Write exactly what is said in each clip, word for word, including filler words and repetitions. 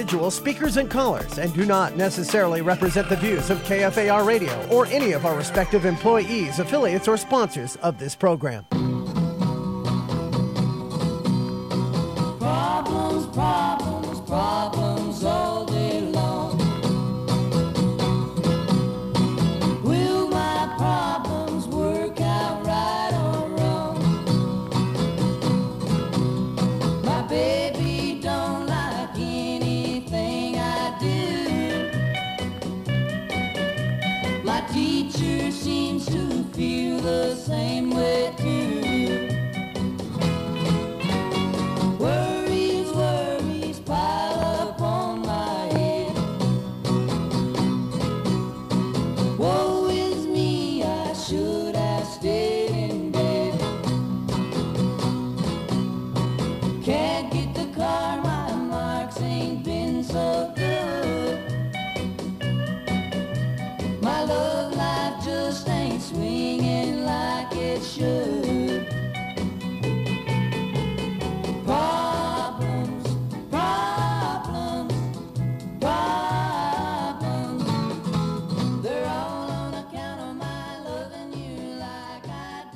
individual speakers and callers and do not necessarily represent the views of K F A R Radio or any of our respective employees, affiliates, or sponsors of this program. Problems, problems, problems all day long. Will my problems work out right or wrong? My baby don't like anything I do. My teacher seems to feel the same way too. Worries, worries pile up on my head. Woe is me, I should have stayed in bed. Can't get the car, my marks ain't been so good. My love life just ain't swinging like it should. Problems, problems, problems. They're all on account of my loving you like I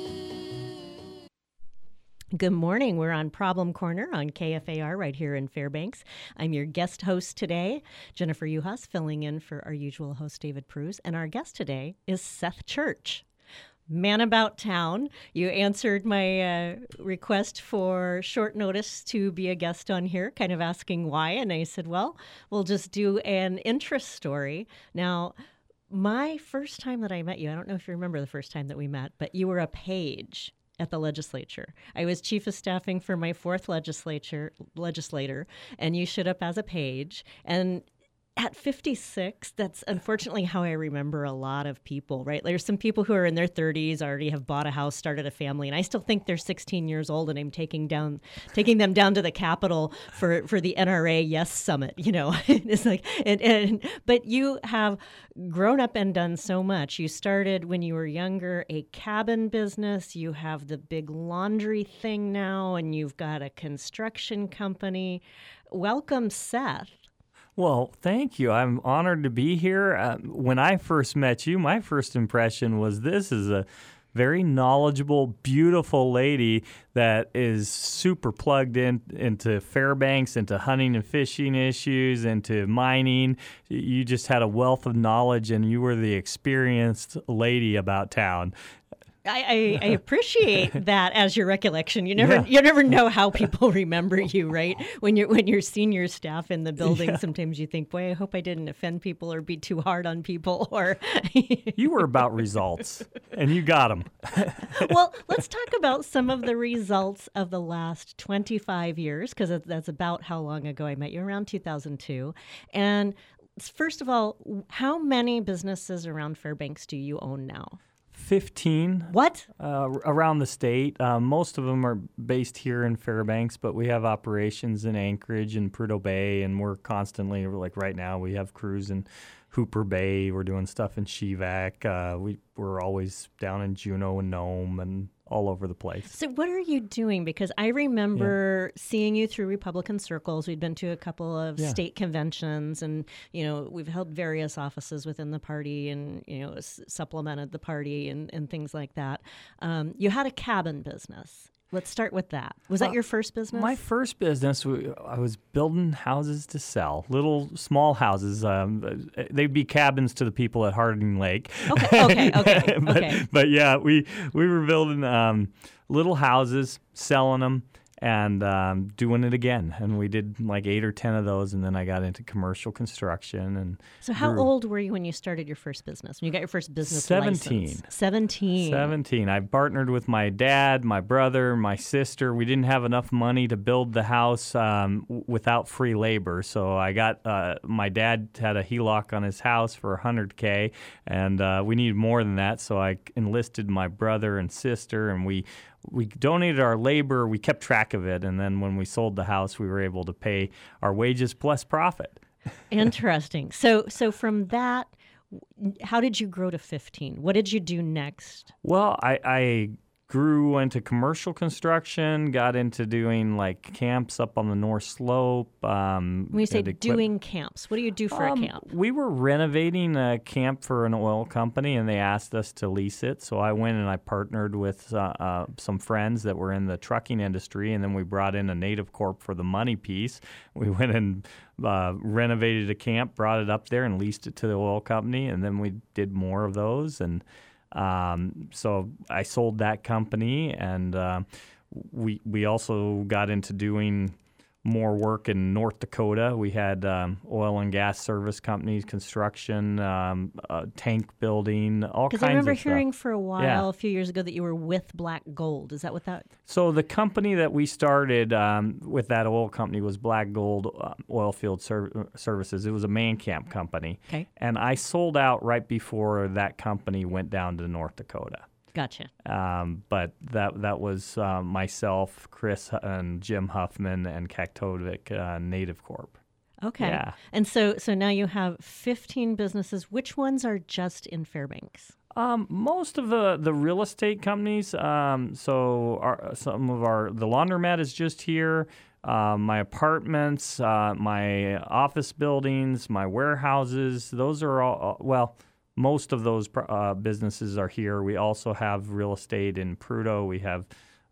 do. Good morning. We're on Problem Corner on K F A R right here in Fairbanks. I'm your guest host today, Jennifer Uhas, filling in for our usual host, David Pruse. And our guest today is Seth Church. Man about town. You answered my uh, request for short notice to be a guest on here, kind of asking why. And I said, well, we'll just do an interest story. Now, my first time that I met you, I don't know if you remember the first time that we met, but you were a page at the legislature. I was chief of staffing for my fourth legislature legislator, and you showed up as a page. And at fifty-six, that's unfortunately how I remember a lot of people, right? There's some people who are in their thirties, already have bought a house, started a family, and I still think they're sixteen years old, and I'm taking down, taking them down to the Capitol for, for the N R A Yes Summit, you know? It's like, and, and, but you have grown up and done so much. You started when you were younger, a cabin business. You have the big laundry thing now, and you've got a construction company. Welcome, Seth. Well, thank you. I'm honored to be here. Uh, when I first met you, my first impression was this is a very knowledgeable, beautiful lady that is super plugged in into Fairbanks, into hunting and fishing issues, into mining. You just had a wealth of knowledge, and you were the experienced lady about town. I, I, I appreciate that as your recollection. You never Yeah. you never know how people remember you, right? When you're when you're senior staff in the building, Yeah. sometimes you think, boy, I hope I didn't offend people or be too hard on people. Or You were about results, and you got them. well, let's talk about some of the results of the last twenty-five years, because that's about how long ago I met you, around two thousand two. And first of all, how many businesses around Fairbanks do you own now? fifteen. What? Uh, around the state. Uh, most of them are based here in Fairbanks, but we have operations in Anchorage and Prudhoe Bay, and we're constantly, like right now, we have crews in Hooper Bay. We're doing stuff in Shevac. Uh, we, we're always down in Juneau and Nome and all over the place. So what are you doing? Because I remember yeah. seeing you through Republican circles. We'd been to a couple of yeah. state conventions, and, you know, we've held various offices within the party and, you know, s- supplemented the party and, and things like that. Um, you had a cabin business. Let's start with that. Was that uh, your first business? My first business, I was building houses to sell, little small houses. Um, they'd be cabins to the people at Harding Lake. Okay, okay, okay. but, okay. but yeah, we, we were building um, little houses, selling them, and um, doing it again. And we did like eight or ten of those, and then I got into commercial construction. And So how grew. old were you when you started your first business, when you got your first business Seventeen. license? Seventeen. Seventeen. I partnered with my dad, my brother, my sister. We didn't have enough money to build the house um, w- without free labor, so I got uh, my dad had a H E L O C on his house for one hundred K, and uh, we needed more than that, so I enlisted my brother and sister, and we We donated our labor, we kept track of it, and then when we sold the house, we were able to pay our wages plus profit. Interesting. So so from that, how did you grow to fifteen? What did you do next? Well, I, I grew into commercial construction, got into doing like camps up on the North Slope. Um, When you say did equip- doing camps, what do you do for Um, a camp? We were renovating a camp for an oil company, and they asked us to lease it. So I went and I partnered with uh, uh, some friends that were in the trucking industry, and then we brought in a Native Corp for the money piece. We went and uh, renovated a camp, brought it up there, and leased it to the oil company, and then we did more of those. And um, so I sold that company, and uh, we we also got into doing more work in North Dakota. We had um, oil and gas service companies, construction, um, uh, tank building, all kinds Because of I remember stuff. hearing for a while, Yeah. a few years ago, that you were with Black Gold. Is that what that? So the company that we started um, with that oil company was Black Gold uh, Oilfield Ser- Services. It was a man camp company. Okay. And I sold out right before that company went down to North Dakota. Gotcha. Um, but that that was uh, myself, Chris, and Jim Huffman, and Kaktovik uh, Native Corp. Okay. Yeah. And so, so now you have fifteen businesses. Which ones are just in Fairbanks? Um, most of the, the real estate companies, um, so our, some of our, the laundromat is just here, uh, my apartments, uh, my office buildings, my warehouses, those are all, well, most of those uh, businesses are here. We also have real estate in Prudhoe. We have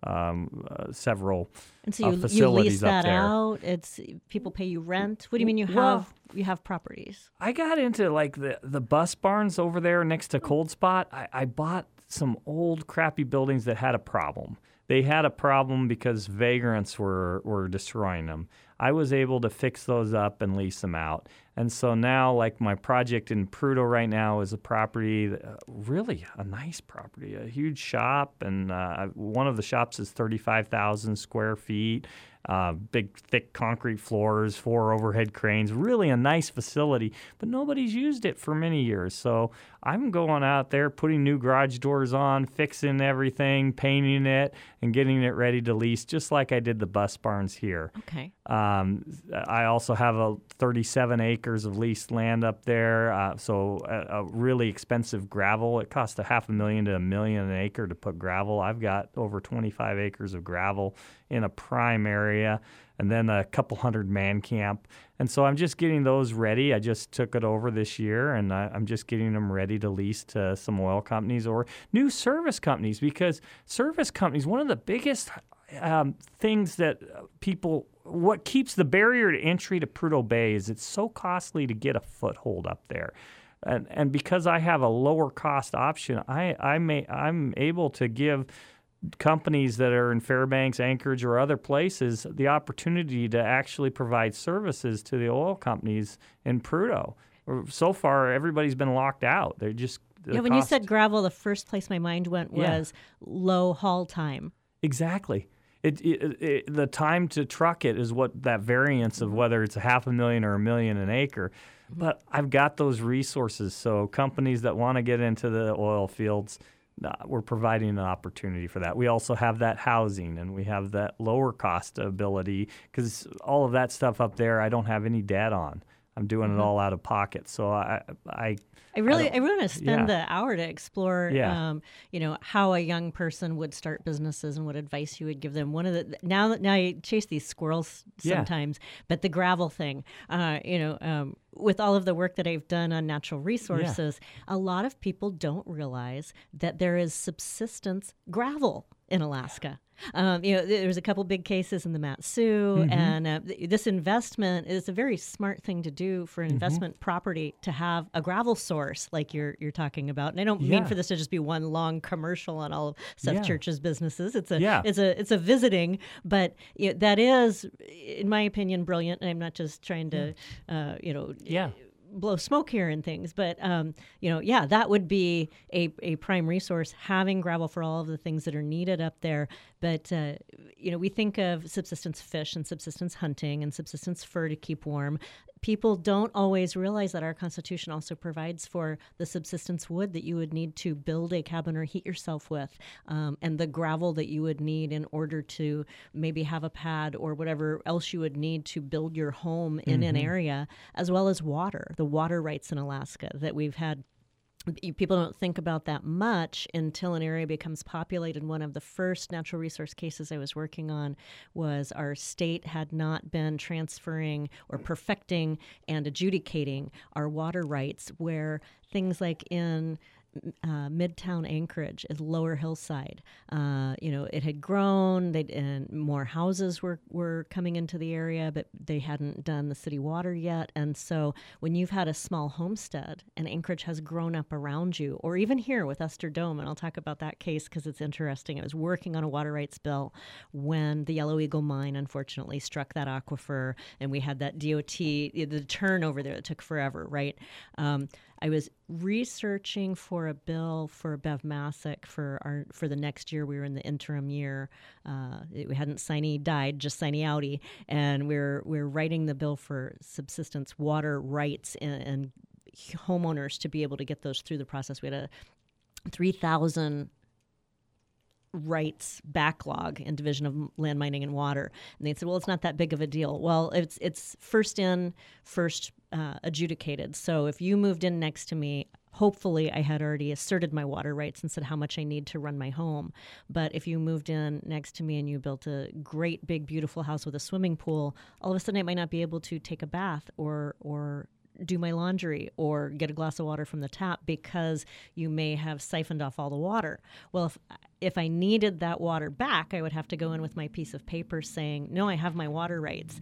um, uh, several And so uh, you, you facilities lease up that there. out. It's people pay you rent. What do you mean you have Well- you have properties? I got into like the, the bus barns over there next to Cold Spot. I, I bought some old crappy buildings that had a problem. They had a problem because vagrants were, were destroying them. I was able to fix those up and lease them out. And so now, like my project in Prudhoe right now is a property, that, uh, really a nice property, a huge shop. And uh, one of the shops is thirty-five thousand square feet. Uh, big, thick concrete floors, four overhead cranes, really a nice facility, but nobody's used it for many years. So I'm going out there, putting new garage doors on, fixing everything, painting it, and getting it ready to lease, just like I did the bus barns here. Okay. Um, I also have a thirty-seven acres of leased land up there, uh, so a, a really expensive gravel. It costs a half a million to a million an acre to put gravel. I've got over twenty-five acres of gravel in a prime area, and then a couple hundred man camp. And so I'm just getting those ready. I just took it over this year, and I, I'm just getting them ready to lease to some oil companies or new service companies, because service companies, one of the biggest um, things that people, what keeps the barrier to entry to Prudhoe Bay is it's so costly to get a foothold up there. And, and because I have a lower cost option, I, I may, I'm able to give companies that are in Fairbanks, Anchorage, or other places the opportunity to actually provide services to the oil companies in Prudhoe. So far, everybody's been locked out. They're just the Yeah, when you cost- said gravel, the first place my mind went Yeah. was low haul time. Exactly. It, it, it, the time to truck it is what that variance of whether it's a half a million or a million an acre. But I've got those resources. So companies that want to get into the oil fields, uh, we're providing an opportunity for that. We also have that housing, and we have that lower cost ability, because all of that stuff up there I don't have any debt on. I'm doing it all out of pocket. So I, I I really, don't- I, really want to spend yeah. the hour to explore, Yeah. um, you know, how a young person would start businesses and what advice you would give them. One of the now that now I chase these squirrels Yeah. sometimes, but the gravel thing, uh, you know, um, with all of the work that I've done on natural resources, a lot of people don't realize that there is subsistence gravel in Alaska. Um, you know, there's a couple big cases in the Mat-Su, Mm-hmm. and uh, th- this investment is a very smart thing to do for an Mm-hmm. investment property to have a gravel source like you're you're talking about. And I don't mean Yeah. for this to just be one long commercial on all of Seth Yeah. Church's businesses. It's a Yeah. it's a it's a visiting, but you know, that is, in my opinion, brilliant. And I'm not just trying to, uh, you know, yeah. blow smoke here and things, but um, you know, yeah, that would be a, a prime resource, having gravel for all of the things that are needed up there. But uh, you know, we think of subsistence fish and subsistence hunting and subsistence fur to keep warm. People don't always realize that our Constitution also provides for the subsistence wood that you would need to build a cabin or heat yourself with, um, and the gravel that you would need in order to maybe have a pad or whatever else you would need to build your home in an area, as well as water, the water rights in Alaska that we've had you- people don't think about that much until an area becomes populated. One of the first natural resource cases I was working on was our state had not been transferring or perfecting and adjudicating our water rights, where things like in uh, Midtown Anchorage is Lower Hillside. Uh, you know, it had grown, they and more houses were, were coming into the area, but they hadn't done the city water yet. And so when you've had a small homestead and Anchorage has grown up around you, or even here with Esther Dome, and I'll talk about that case because it's interesting. I was working on a water rights bill when the Yellow Eagle mine unfortunately struck that aquifer, and we had that D O T, the turnover there that took forever, right? Um, I was researching for a bill for Bev Massick for our for the next year. We were in the interim year. Uh, it, we hadn't signee died, just signee outie, and we we're we we're writing the bill for subsistence water rights and, and homeowners to be able to get those through the process. We had a three thousand rights backlog in Division of Land Mining and Water, and they said, "Well, it's not that big of a deal." Well, it's it's first in, first uh, adjudicated. So if you moved in next to me, hopefully I had already asserted my water rights and said how much I need to run my home. But if you moved in next to me and you built a great big beautiful house with a swimming pool, all of a sudden I might not be able to take a bath or or do my laundry or get a glass of water from the tap because you may have siphoned off all the water. Well, if if I needed that water back, I would have to go in with my piece of paper saying, no, I have my water rights.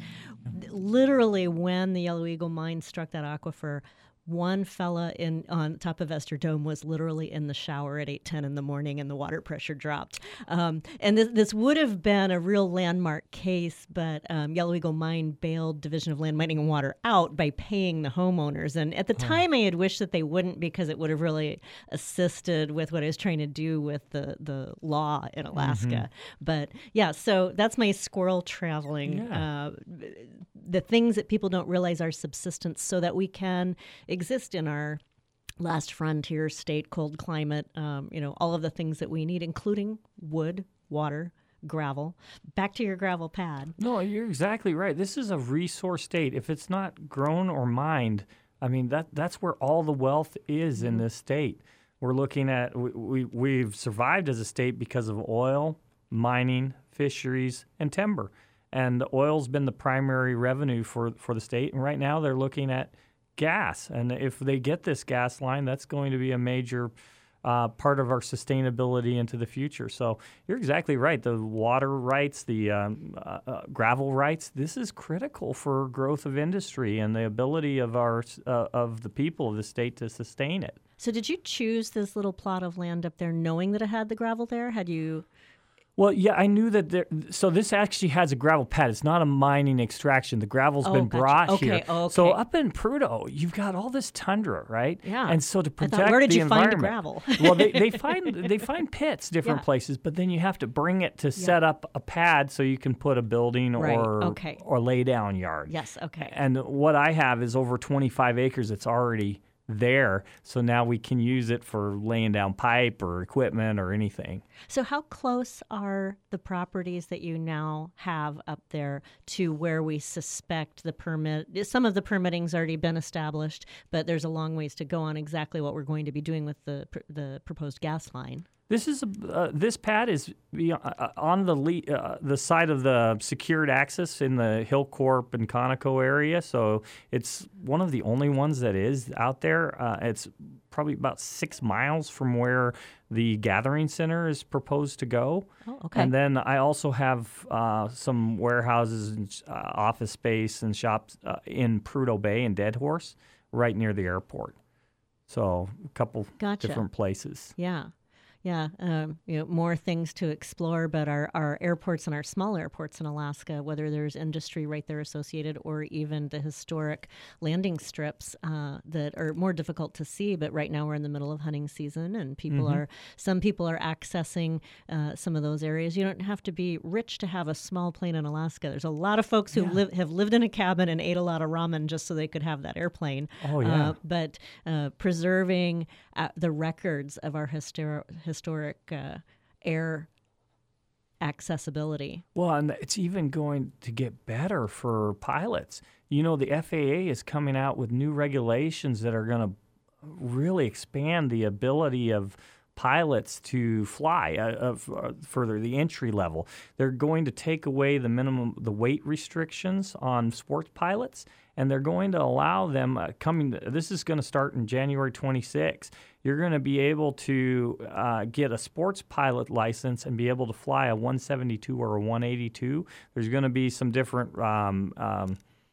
Literally, when the Yellow Eagle mine struck that aquifer, one fella in on top of Esther Dome was literally in the shower at eight ten in the morning, and the water pressure dropped. Um, and this, this would have been a real landmark case, but um, Yellow Eagle Mine bailed Division of Land Mining and Water out by paying the homeowners. And at the huh. time, I had wished that they wouldn't, because it would have really assisted with what I was trying to do with the, the law in Alaska. Mm-hmm. But yeah, so that's my squirrel traveling. Yeah. Uh, the things that people don't realize are subsistence, so that we can exist in our last frontier state, cold climate, um, you know, all of the things that we need, including wood, water, gravel. Back to your gravel pad. No, you're exactly right. This is a resource state. If it's not grown or mined, I mean, that that's where all the wealth is mm-hmm. in this state. We're looking at, we, we, we've survived as a state because of oil, mining, fisheries, and timber. And the oil's been the primary revenue for, for the state. And right now they're looking at gas. And if they get this gas line, that's going to be a major uh, part of our sustainability into the future. So you're exactly right. The water rights, the um, uh, uh, gravel rights, this is critical for growth of industry and the ability of our uh, of the people of the state to sustain it. So did you choose this little plot of land up there knowing that it had the gravel there? Had you... Well, yeah, I knew that there. So this actually has a gravel pad. It's not a mining extraction. The gravel's oh, been gotcha. brought okay, here. Okay. So up in Prudhoe, you've got all this tundra, right? Yeah. And so to protect thought, where did the you environment, find gravel? well, they, they find they find pits different yeah. places, but then you have to bring it to yeah. set up a pad so you can put a building right. or okay. or lay down yard. Yes. Okay. And what I have is over twenty-five acres. It's already there, so now we can use it for laying down pipe or equipment or anything. So how close are the properties that you now have up there to where we suspect the permit? Some of the permitting's already been established, but there's a long ways to go on exactly what we're going to be doing with the the proposed gas line. This is a, uh, this pad is on the le- uh, the side of the secured access in the Hillcorp and Conoco area, so it's one of the only ones that is out there. Uh, it's probably about six miles from where the gathering center is proposed to go. Oh, okay. And then I also have uh, some warehouses and uh, office space and shops uh, in Prudhoe Bay and Dead Horse, right near the airport. So a couple gotcha. different places. Yeah. Yeah, um, you know, more things to explore, but our, our airports and our small airports in Alaska, whether there's industry right there associated or even the historic landing strips uh, that are more difficult to see, but right now we're in the middle of hunting season and people mm-hmm. are, some people are accessing uh, some of those areas. You don't have to be rich to have a small plane in Alaska. There's a lot of folks who yeah. live, have lived in a cabin and ate a lot of ramen just so they could have that airplane. Oh, yeah. Uh, but uh, preserving uh, the records of our historic historic uh, air accessibility. Well, and it's even going to get better for pilots. You know, the F A A is coming out with new regulations that are going to really expand the ability of pilots to fly uh, uh, f- uh, further, the entry level. They're going to take away the minimum, the weight restrictions on sports pilots, and they're going to allow them uh, coming. To, this is going to start in January twenty-sixth. You're going to be able to uh, get a sports pilot license and be able to fly a one seventy-two or a one eighty-two. There's going to be some different. Um, um,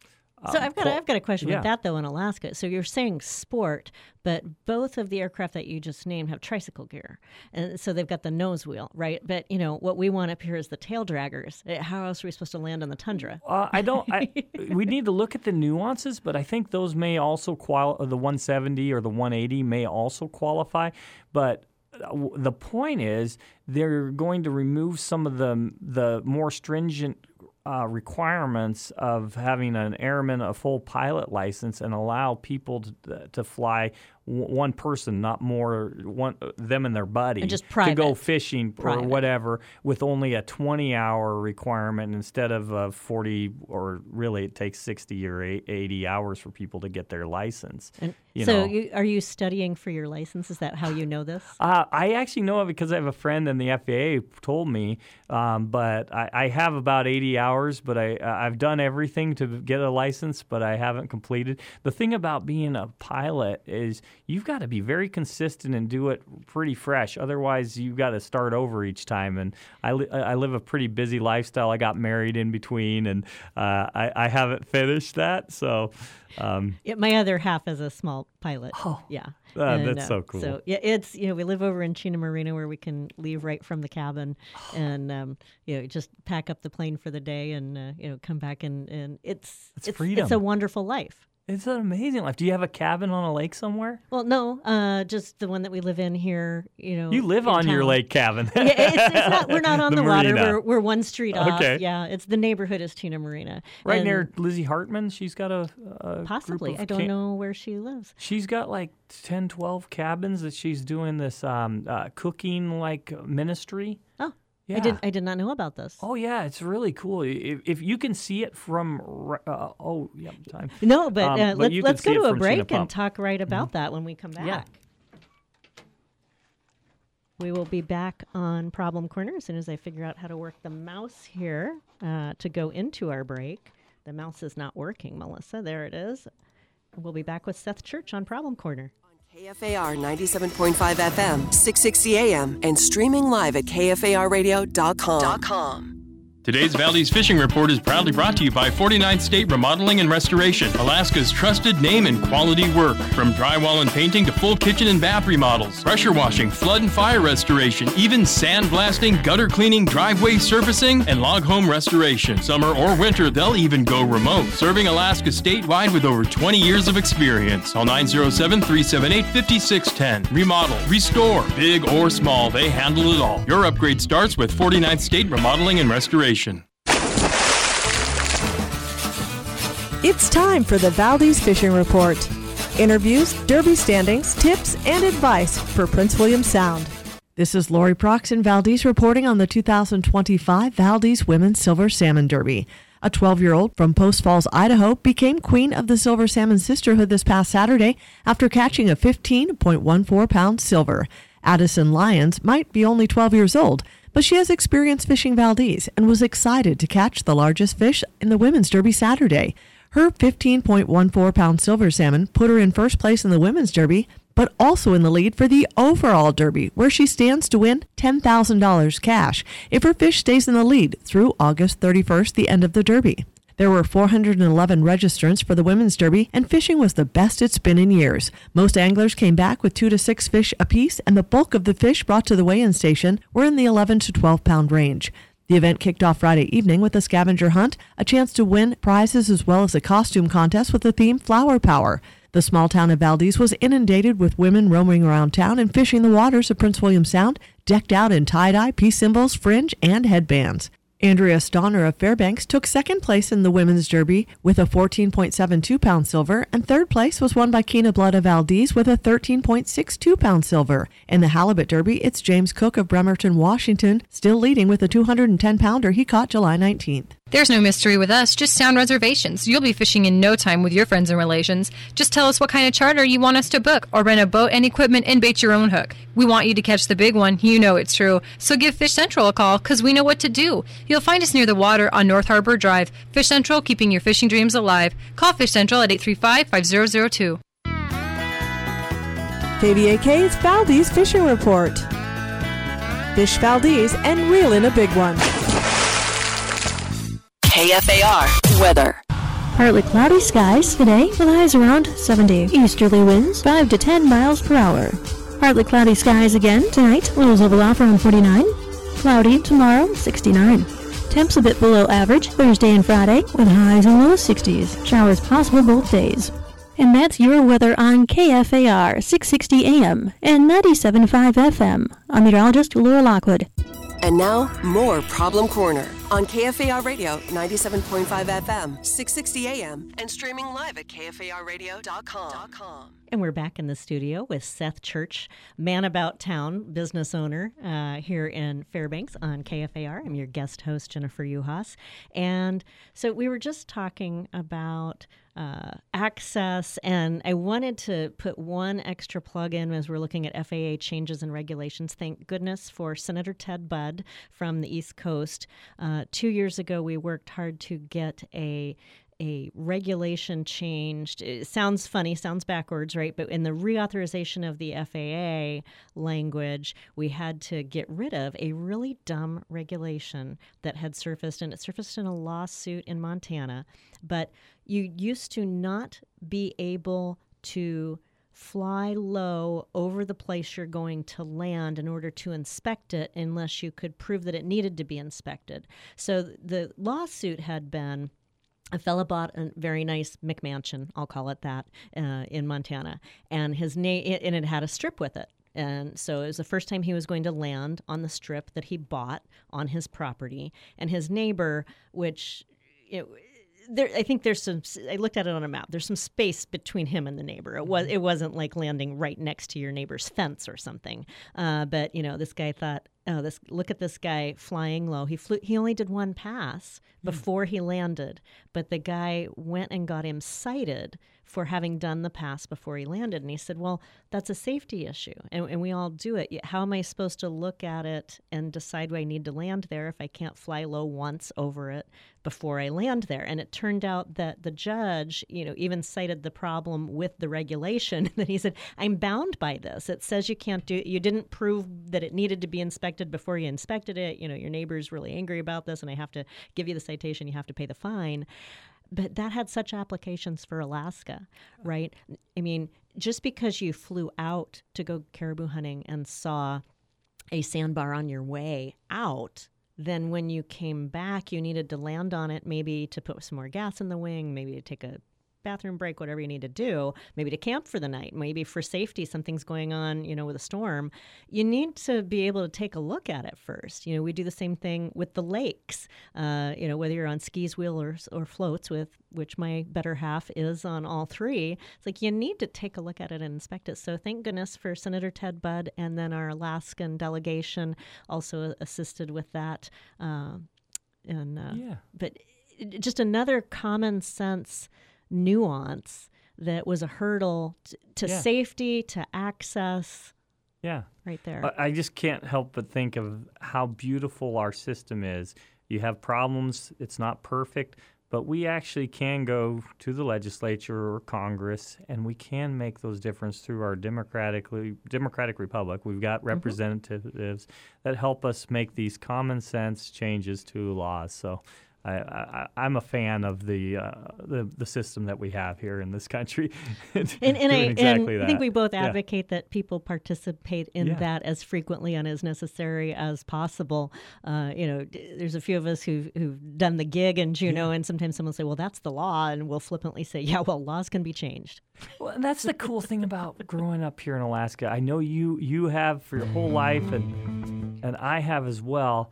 So um, I've got qual- I've got a question yeah. with that though in Alaska. So you're saying sport, but both of the aircraft that you just named have tricycle gear, and so they've got the nose wheel, right? But you know what we want up here is the tail draggers. Uh, How else are we supposed to land on the tundra? Uh, I don't. I, we need to look at the nuances, but I think those may also qual. The one seventy or the one eighty may also qualify. But uh, w- the point is, they're going to remove some of the the more stringent Uh, requirements of having an airman, a full pilot license, and allow people to, to fly w- one person, not more, one them and their buddy, And just to go private. fishing Private. or whatever, with only a twenty-hour requirement instead of uh, forty, or really it takes sixty or eight- eighty hours for people to get their license. And you so know. you, are you studying for your license? Is that how you know this? Uh, I actually know it because I have a friend in the F A A who told me, um, but I, I have about eighty hours, but I, I've done everything to get a license, but I haven't completed. The thing about being a pilot is you've got to be very consistent and do it pretty fresh. Otherwise, you've got to start over each time. And I, li- I live a pretty busy lifestyle. I got married in between, and uh, I, I haven't finished that. So, um, Yeah, my other half is a small pilot. Oh, yeah. uh, And, that's uh, so cool. So yeah, it's you know we live over in Chena Marina where we can leave right from the cabin, and um, you know just pack up the plane for the day and uh, you know come back and, and it's It's it's freedom. it's a wonderful life. It's an amazing life. Do you have a cabin on a lake somewhere? Well, no, uh, just the one that we live in here. You know, You live in on your town. lake cabin. Yeah, it's, it's not. We're not on the, The water. marina. We're, we're one street off. Okay. Yeah, it's the neighborhood is Chena Marina. Right And near Lizzie Hartman, she's got a, a Possibly, Group of I don't camp- know where she lives. She's got like ten, twelve cabins that she's doing this um, uh, cooking like ministry. Oh, Yeah. I did. I did not know about this. Oh yeah, it's really cool. If, if you can see it from, ri- uh, oh yeah, time. No, but, Um, uh, but let's you can let's go see it to a from break Chena and Pump. talk right about that when we come back. Yeah. We will be back on Problem Corner as soon as I figure out how to work the mouse here uh, to go into our break. The mouse is not working, Melissa. There it is. We'll be back with Seth Church on Problem Corner. K F A R ninety-seven point five F M, six sixty A M, and streaming live at K F A R radio dot com. Today's Valdez Fishing Report is proudly brought to you by forty-ninth State Remodeling and Restoration, Alaska's trusted name in quality work. From drywall and painting to full kitchen and bath remodels, pressure washing, flood and fire restoration, even sandblasting, gutter cleaning, driveway surfacing, and log home restoration. Summer or winter, they'll even go remote. Serving Alaska statewide with over twenty years of experience. Call nine oh seven, three seven eight, five six one zero. Remodel, restore, big or small, they handle it all. Your upgrade starts with forty-ninth State Remodeling and Restoration. It's time for the Valdez Fishing Report. Interviews, derby standings, tips, and advice for Prince William Sound. This is Lori Prox in Valdez reporting on the two thousand twenty-five Valdez Women's Silver Salmon Derby. A twelve-year-old from Post Falls, Idaho, became queen of the Silver Salmon Sisterhood this past Saturday after catching a fifteen point one four pound silver. Addison Lyons might be only twelve years old, but she has experience fishing Valdez and was excited to catch the largest fish in the Women's Derby Saturday. Her fifteen point one four pound silver salmon put her in first place in the Women's Derby, but also in the lead for the overall Derby, where she stands to win ten thousand dollars cash if her fish stays in the lead through August thirty-first, the end of the Derby. There were four hundred eleven registrants for the Women's Derby, and fishing was the best it's been in years. Most anglers came back with two to six fish apiece, and the bulk of the fish brought to the weigh-in station were in the eleven to twelve pound range. The event kicked off Friday evening with a scavenger hunt, a chance to win prizes as well as a costume contest with the theme Flower Power. The small town of Valdez was inundated with women roaming around town and fishing the waters of Prince William Sound, decked out in tie-dye, peace symbols, fringe, and headbands. Andrea Stonner of Fairbanks took second place in the Women's Derby with a fourteen point seven two pound silver, and third place was won by Keena Blood of Valdez with a thirteen point six two pound silver. In the Halibut Derby, it's James Cook of Bremerton, Washington, still leading with a two hundred ten pounder he caught July nineteenth. There's no mystery with us, just sound reservations. You'll be fishing in no time with your friends and relations. Just tell us what kind of charter you want us to book, or rent a boat and equipment and bait your own hook. We want you to catch the big one, you know it's true. So give Fish Central a call, because we know what to do. You'll find us near the water on North Harbor Drive. Fish Central, keeping your fishing dreams alive. Call Fish Central at eight three five, five zero zero two. K V A K's Valdez Fishing Report. Fish Valdez and reel in a big one. K F A R weather. Partly cloudy skies today with highs around seventy. Easterly winds five to ten miles per hour. Partly cloudy skies again tonight. Lows level off around forty-nine. Cloudy tomorrow, sixty-nine. Temps a bit below average Thursday and Friday with highs in low sixties. Showers possible both days. And that's your weather on K F A R six sixty A M and ninety-seven point five F M. I'm meteorologist Laura Lockwood. And now, more Problem Corner on K F A R Radio, ninety-seven point five F M, six sixty A M, and streaming live at K F A R radio dot com. And we're back in the studio with Seth Church, man about town, business owner uh, here in Fairbanks on K F A R. I'm your guest host, Jennifer Uhas. And so we were just talking about uh, access, and I wanted to put one extra plug in as we're looking at F A A changes and regulations. Thank goodness for Senator Ted Budd from the East Coast. Uh, two years ago, we worked hard to get a a regulation changed. It sounds funny, sounds backwards, right? But in the reauthorization of the F A A language, we had to get rid of a really dumb regulation that had surfaced, and it surfaced in a lawsuit in Montana. But you used to not be able to fly low over the place you're going to land in order to inspect it unless you could prove that it needed to be inspected. So the lawsuit had been, a fella bought a very nice McMansion, I'll call it that, uh, in Montana, and his na- and it had a strip with it. And so it was the first time he was going to land on the strip that he bought on his property. And his neighbor, which it, there, I think there's some. I looked at it on a map. There's some space between him and the neighbor. It was. It wasn't like landing right next to your neighbor's fence or something. Uh, but you know, this guy thought, oh, this. Look at this guy flying low. He flew. He only did one pass before he landed. But the guy went and got him cited for having done the pass before he landed. And he said, well, that's a safety issue. And, and we all do it. How am I supposed to look at it and decide where I need to land there if I can't fly low once over it before I land there? And it turned out that the judge, you know, even cited the problem with the regulation. That he said, I'm bound by this. It says you can't do, you didn't prove that it needed to be inspected before you inspected it. You know, your neighbor's really angry about this and I have to give you the citation. You have to pay the fine. But that had such applications for Alaska, right? I mean, just because you flew out to go caribou hunting and saw a sandbar on your way out, then when you came back, you needed to land on it, maybe to put some more gas in the wing, maybe to take a bathroom break, whatever you need to do, maybe to camp for the night, maybe for safety, something's going on, you know, with a storm. You need to be able to take a look at it first. You know, we do the same thing with the lakes, uh, you know, whether you're on skis, wheelers, or floats, with which my better half is on all three. It's like you need to take a look at it and inspect it. So thank goodness for Senator Ted Budd, and then our Alaskan delegation also assisted with that. Uh, and uh, yeah. But just another common sense nuance that was a hurdle t- to yeah. safety, to access. Yeah. Right there. I just can't help but think of how beautiful our system is. You have problems, it's not perfect, but we actually can go to the legislature or Congress, and we can make those differences through our democratically democratic republic. We've got representatives mm-hmm. that help us make these common sense changes to laws. So I, I, I'm a fan of the, uh, the the system that we have here in this country. and and, I, exactly and that. I think we both advocate yeah. that people participate in yeah. that as frequently and as necessary as possible. Uh, you know, there's a few of us who've, who've done the gig in Juneau, yeah. and sometimes someone will say, well, that's the law, and we'll flippantly say, yeah, well, laws can be changed. Well, and that's the cool thing about growing up here in Alaska. I know you you have for your whole life, and and I have as well.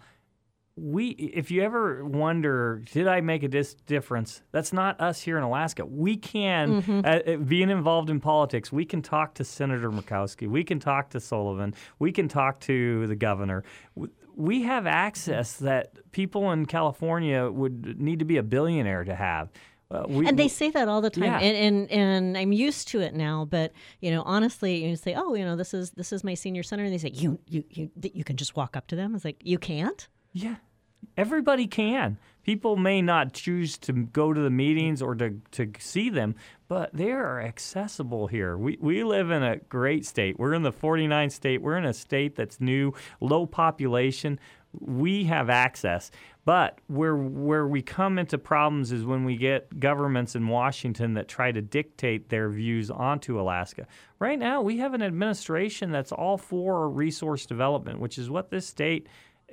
We, if you ever wonder, did I make a dis- difference? That's not us here in Alaska. We can, mm-hmm. uh, being involved in politics, we can talk to Senator Murkowski. We can talk to Sullivan. We can talk to the governor. we have access that people in California would need to be a billionaire to have. Uh, we, and they say that all the time, yeah. and, and and I'm used to it now. But you know, honestly, you say, "Oh, you know, this is this is my senior center," and they say, "You you you you can just walk up to them." It's like, you can't. Yeah, everybody can. People may not choose to go to the meetings or to, to see them, but they are accessible here. We we live in a great state. We're in the forty-ninth state. We're in a state that's new, low population. We have access. But where where we come into problems is when we get governments in Washington that try to dictate their views onto Alaska. Right now, we have an administration that's all for resource development, which is what this state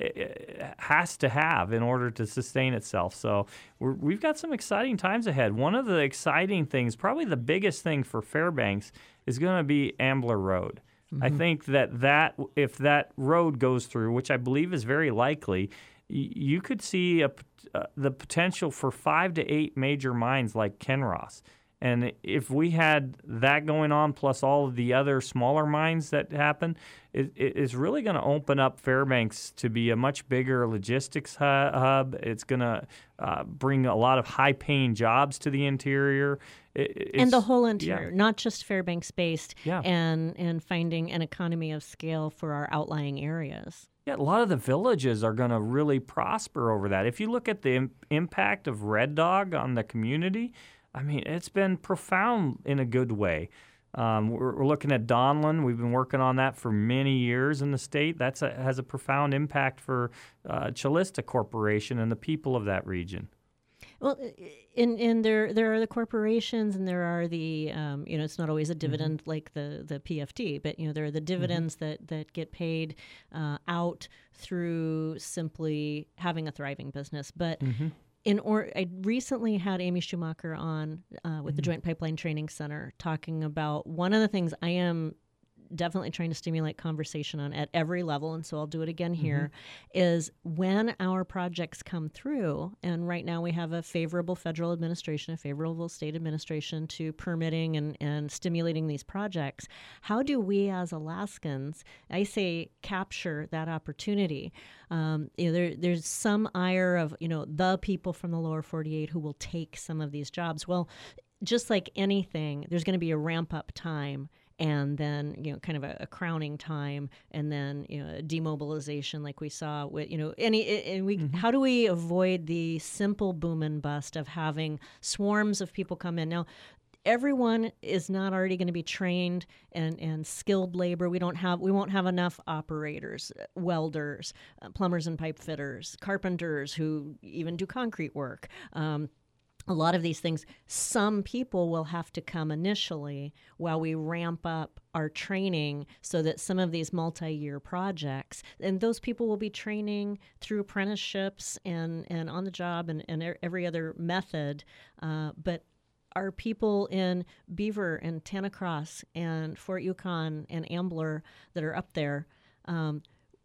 has to have in order to sustain itself. So we're, we've got some exciting times ahead. One of the exciting things, probably the biggest thing for Fairbanks, is going to be Ambler Road. Mm-hmm. I think that, that if that road goes through, which I believe is very likely, you could see a, uh, the potential for five to eight major mines like Kinross. And if we had that going on, plus all of the other smaller mines that happen, it, it is really going to open up Fairbanks to be a much bigger logistics hub. It's going to uh, bring a lot of high-paying jobs to the interior. It, and the whole interior, yeah. not just Fairbanks-based, yeah. and, and finding an economy of scale for our outlying areas. Yeah, a lot of the villages are going to really prosper over that. If you look at the im- impact of Red Dog on the community, I mean, it's been profound in a good way. Um, we're, we're looking at Donlin. We've been working on that for many years in the state. That has a profound impact for uh, Chalista Corporation and the people of that region. Well, in in there there are the corporations, and there are the um, you know, it's not always a dividend mm-hmm. like the, the P F D, but you know, there are the dividends mm-hmm. that that get paid uh, out through simply having a thriving business. But mm-hmm. in or I recently had Amy Schumacher on uh, with mm-hmm. the Joint Pipeline Training Center talking about one of the things I am definitely trying to stimulate conversation on at every level, and so I'll do it again here, mm-hmm. is when our projects come through, and right now we have a favorable federal administration, a favorable state administration to permitting and, and stimulating these projects, how do we as Alaskans, I say, capture that opportunity? Um, you know, there, there's some ire of, you know, the people from the lower forty-eight who will take some of these jobs. Well, just like anything, there's going to be a ramp-up time, and then, you know, kind of a, a crowning time, and then, you know, demobilization like we saw with, you know, any, and we, mm-hmm. how do we avoid the simple boom and bust of having swarms of people come in? Now, everyone is not already going to be trained and, and skilled labor. We don't have, we won't have enough operators, welders, uh, plumbers and pipe fitters, carpenters who even do concrete work. Um, A lot of these things, some people will have to come initially while we ramp up our training so that some of these multi-year projects, and those people will be training through apprenticeships and, and on the job and, and every other method. Uh, but our people in Beaver and Tannacross and Fort Yukon and Ambler that are up there, um,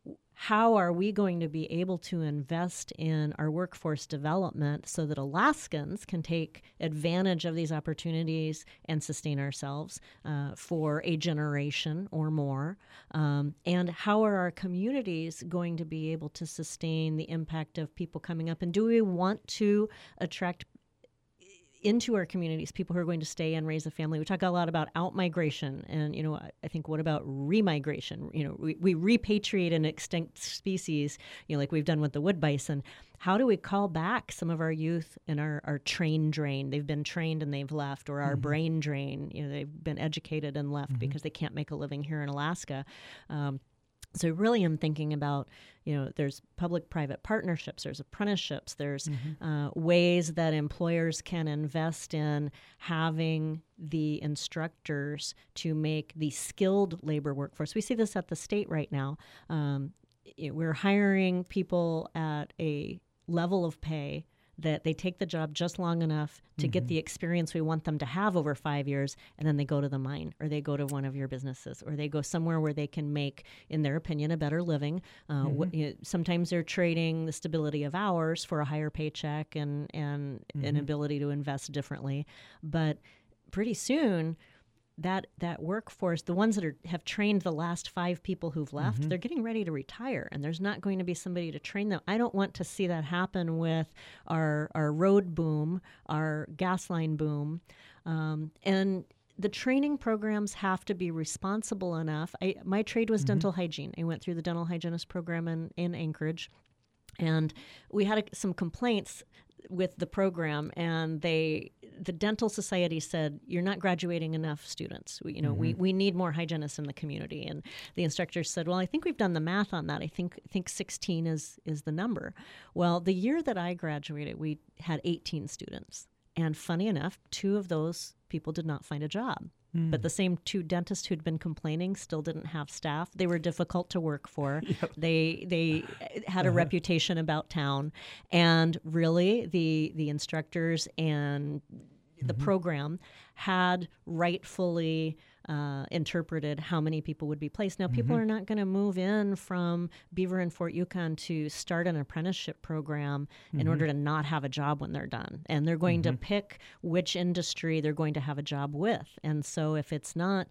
how are we going to be able to invest in our workforce development so that Alaskans can take advantage of these opportunities and sustain ourselves uh, for a generation or more? Um, and how are our communities going to be able to sustain the impact of people coming up? And do we want to attract into our communities people who are going to stay and raise a family? We talk a lot about out-migration, and, you know, I think, what about remigration? You know, we, we repatriate an extinct species, you know, like we've done with the wood bison. How do we call back some of our youth and our, our train drain? They've been trained and they've left, or our mm-hmm. brain drain, you know, they've been educated and left mm-hmm. because they can't make a living here in Alaska. Um, So really I'm thinking about, you know, there's public-private partnerships, there's apprenticeships, there's mm-hmm. uh, ways that employers can invest in having the instructors to make the skilled labor workforce. We see this at the state right now. Um, it, we're hiring people at a level of pay that they take the job just long enough to mm-hmm. get the experience we want them to have over five years, and then they go to the mine, or they go to one of your businesses, or they go somewhere where they can make, in their opinion, a better living. Uh, mm-hmm. wh- you know, sometimes they're trading the stability of hours for a higher paycheck and, and mm-hmm. an ability to invest differently. But pretty soon, that that workforce, the ones that are have trained the last five people who've left, Mhm. they're getting ready to retire, and there's not going to be somebody to train them. I don't want to see that happen with our our road boom, our gas line boom, um, and the training programs have to be responsible enough. I, my trade was Mhm. dental hygiene. I went through the dental hygienist program in, in Anchorage, and we had a, some complaints with the program, and they the dental society said, you're not graduating enough students. We, you know, we, Mhm. we need more hygienists in the community. And the instructors said, well, I think we've done the math on that. I think I think sixteen is is the number. Well, the year that I graduated, we had eighteen students. And funny enough, two of those people did not find a job. Mm. But the same two dentists who'd been complaining still didn't have staff. They were difficult to work for. Yep. They they had a Uh-huh. reputation about town, and really the the instructors and the Mhm. program had rightfully uh, interpreted how many people would be placed. Now, people Mhm. are not going to move in from Beaver and Fort Yukon to start an apprenticeship program in Mhm. order to not have a job when they're done. And they're going to Mhm. pick which industry they're going to have a job with. And so if it's not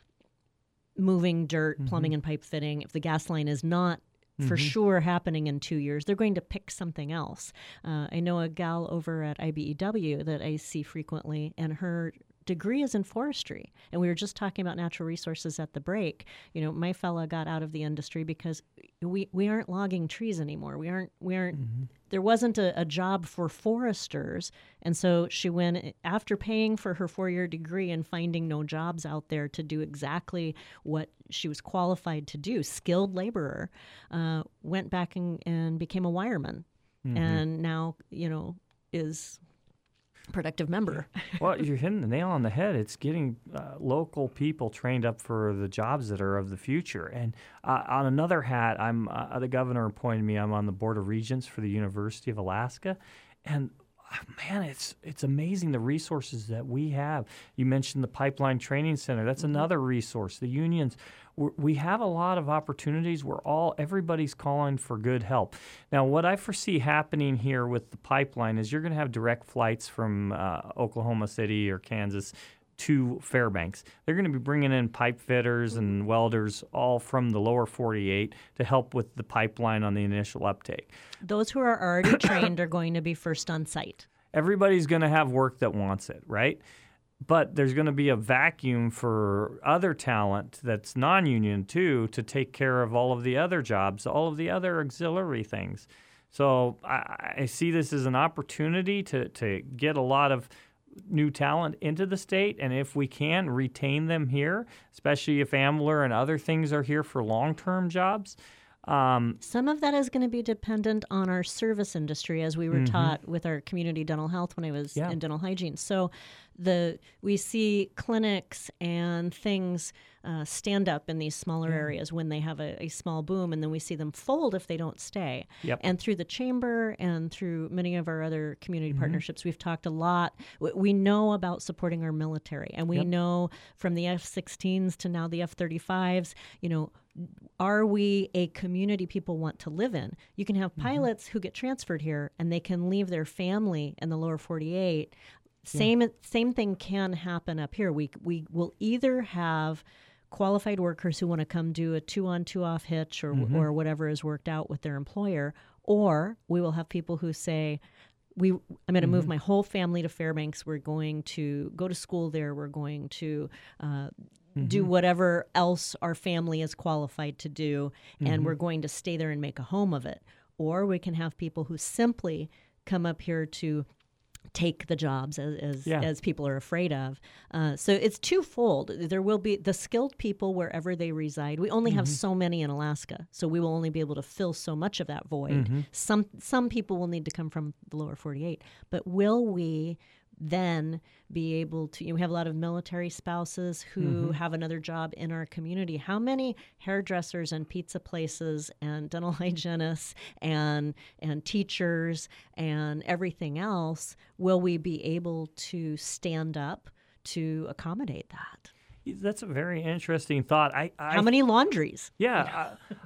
moving dirt, plumbing Mhm. and pipe fitting, if the gas line is not for Mhm. sure happening in two years, they're going to pick something else. Uh, I know a gal over at I B E W that I see frequently, and her degree is in forestry. And we were just talking about natural resources at the break. You know, my fella got out of the industry because we, we aren't logging trees anymore. We aren't, we aren't, Mhm. there wasn't a, a job for foresters. And so she went, after paying for her four-year degree and finding no jobs out there to do exactly what she was qualified to do, skilled laborer, uh, went back and, and became a wireman. Mhm. And now, you know, is productive member. Well, you're hitting the nail on the head. It's getting uh, local people trained up for the jobs that are of the future. And uh, on another hat, I'm uh, the governor appointed me. I'm on the board of regents for the University of Alaska, and uh, man, it's it's amazing the resources that we have. You mentioned the Pipeline Training Center. That's another resource. The unions. We're, we have a lot of opportunities. We're all everybody's calling for good help. Now, what I foresee happening here with the pipeline is you're going to have direct flights from uh, Oklahoma City or Kansas to Fairbanks. They're going to be bringing in pipe fitters and welders all from the lower forty-eight to help with the pipeline on the initial uptake. Those who are already trained are going to be first on site. Everybody's going to have work that wants it, right? But there's going to be a vacuum for other talent that's non-union too to take care of all of the other jobs, all of the other auxiliary things. So I, I see this as an opportunity to, to get a lot of new talent into the state, and if we can, retain them here, especially if AMLR and other things are here for long-term jobs. Um, Some of that is going to be dependent on our service industry, as we were Mhm. taught with our community dental health when I was Yeah. in dental hygiene. So the we see clinics and things uh, stand up in these smaller Yeah. areas when they have a, a small boom, and then we see them fold if they don't stay. Yep. And through the chamber and through many of our other community Mhm. partnerships, we've talked a lot. W- We know about supporting our military, and we Yep. know from the F sixteens to now the F thirty-fives, you know, are we a community people want to live in? You can have pilots who get transferred here and they can leave their family in the lower forty-eight. Same same thing can happen up here. We we will either have qualified workers who want to come do a two on two off hitch or Mhm. or whatever is worked out with their employer, or we will have people who say, we I'm going to move Mhm. my whole family to Fairbanks. We're going to go to school there. We're going to uh, do Mhm. whatever else our family is qualified to do, and Mhm. we're going to stay there and make a home of it. Or we can have people who simply come up here to take the jobs as as, Yeah. as people are afraid of. Uh, so it's twofold. There will be the skilled people wherever they reside. We only have Mhm. so many in Alaska, so we will only be able to fill so much of that void. Mhm. Some some people will need to come from the lower forty-eight, but will we then be able to, you know, we have a lot of military spouses who Mhm. have another job in our community. How many hairdressers and pizza places and dental hygienists and and teachers and everything else will we be able to stand up to accommodate that? That's a very interesting thought. I, I How many laundries? Yeah. uh,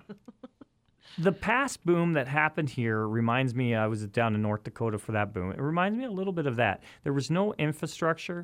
the past boom that happened here reminds me, I was down in North Dakota for that boom. It reminds me a little bit of that. There was no infrastructure.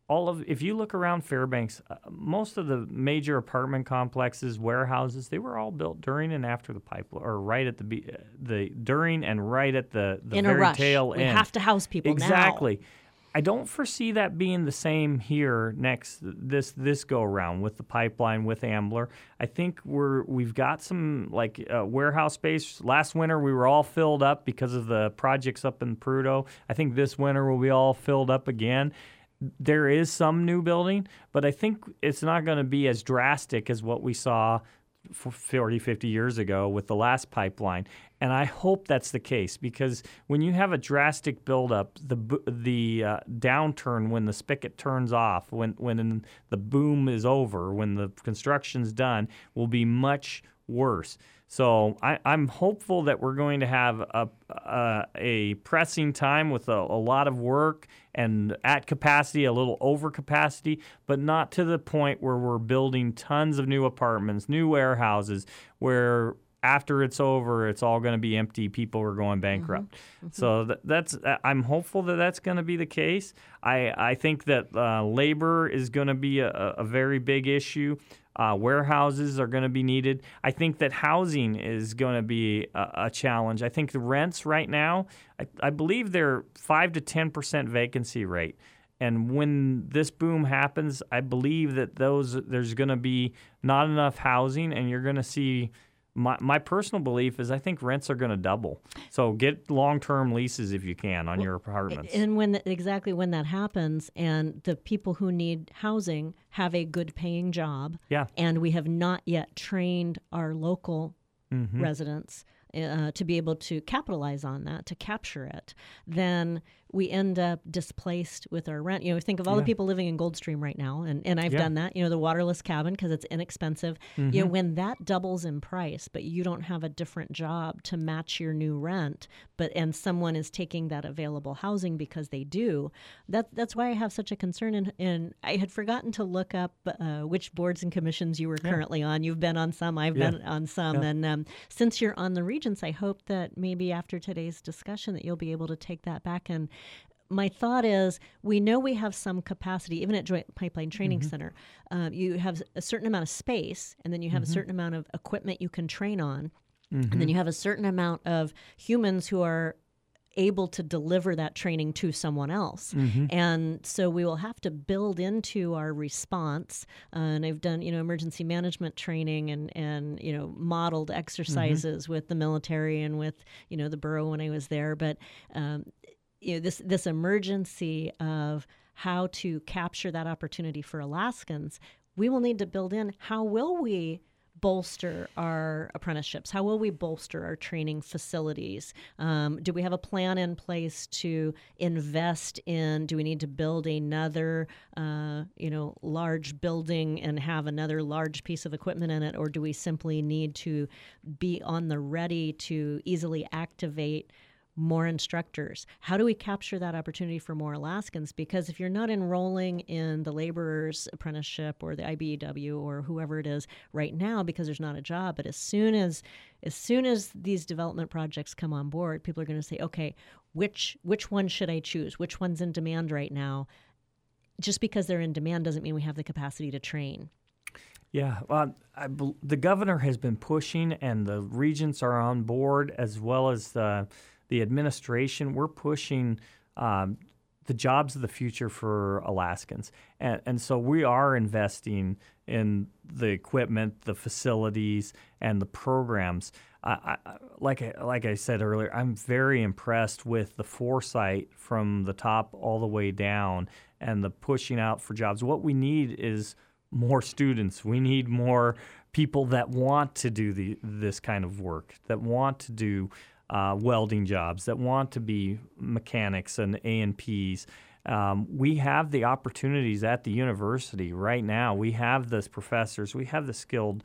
all of if you look around Fairbanks, uh, most of the major apartment complexes, warehouses, they were all built during and after the pipeline, or right at the be- the during and right at the the In very a rush. tail We end. have to house people now. Exactly. I don't foresee that being the same here next this this go around with the pipeline with Ambler. I think we're we've got some like uh, warehouse space. Last winter we were all filled up because of the projects up in Prudhoe. I think this winter we'll be all filled up again. There is some new building, but I think it's not going to be as drastic as what we saw forty, fifty years ago with the last pipeline. And I hope that's the case, because when you have a drastic buildup, the the uh, downturn when the spigot turns off, when when the boom is over, when the construction's done, will be much worse. So I, I'm hopeful that we're going to have a, a, a pressing time with a, a lot of work and at capacity, a little over capacity, but not to the point where we're building tons of new apartments, new warehouses, where after it's over, it's all going to be empty. People are going bankrupt. Mm-hmm. Mm-hmm. So th- that's I'm hopeful that that's going to be the case. I, I think that uh, labor is going to be a, a very big issue. Uh, warehouses are going to be needed. I think that housing is going to be a, a challenge. I think the rents right now, I, I believe they're five to ten percent vacancy rate. And when this boom happens, I believe that those there's going to be not enough housing, and you're going to see. My my personal belief is I think rents are going to double. So get long-term leases if you can on well, your apartments. And when the, exactly when that happens, and the people who need housing have a good-paying job, yeah. and we have not yet trained our local mm-hmm. residents uh, to be able to capitalize on that, to capture it, then we end up displaced with our rent. You know, think of all yeah. the people living in Goldstream right now, and, and I've yeah. done that, you know, the waterless cabin because it's inexpensive. Mm-hmm. You know, when that doubles in price, but you don't have a different job to match your new rent, but and someone is taking that available housing because they do, that, that's why I have such a concern. And, and I had forgotten to look up uh, which boards and commissions you were yeah. currently on. You've been on some, I've yeah. been on some. Yeah. And um, since you're on the Regents, I hope that maybe after today's discussion that you'll be able to take that back. And my thought is, we know we have some capacity, even at Joint Pipeline Training mm-hmm. Center. Uh, you have a certain amount of space, and then you have mm-hmm. a certain amount of equipment you can train on, mm-hmm. and then you have a certain amount of humans who are able to deliver that training to someone else. Mm-hmm. And so we will have to build into our response. Uh, and I've done, you know, emergency management training and, and you know, modeled exercises mm-hmm. with the military and with, you know, the borough when I was there. But um, you know, this this emergency of how to capture that opportunity for Alaskans, we will need to build in how will we bolster our apprenticeships? How will we bolster our training facilities? Um, do we have a plan in place to invest in? Do we need to build another, uh, you know, large building and have another large piece of equipment in it, or do we simply need to be on the ready to easily activate more instructors? How do we capture that opportunity for more Alaskans? Because if you're not enrolling in the laborer's apprenticeship or the I B E W or whoever it is right now because there's not a job, but as soon as as soon as these development projects come on board, people are going to say, okay, which which one should I choose? Which one's in demand right now? Just because they're in demand doesn't mean we have the capacity to train. Yeah, well, I, the governor has been pushing, and the regents are on board, as well as the the administration. We're pushing um, the jobs of the future for Alaskans. And, and so we are investing in the equipment, the facilities, and the programs. I, I, like, I, like I said earlier, I'm very impressed with the foresight from the top all the way down and the pushing out for jobs. What we need is more students. We need more people that want to do the, this kind of work, that want to do Uh, welding jobs, that want to be mechanics and A and Ps. Um, we have the opportunities at the university right now. We have those professors. We have the skilled,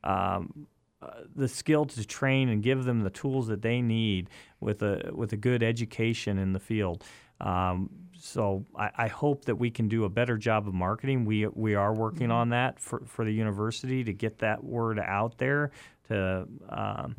um, uh, the skill to train and give them the tools that they need with a with a good education in the field. Um, so I, I hope that we can do a better job of marketing. We we are working on that for, for the university to get that word out there. To um,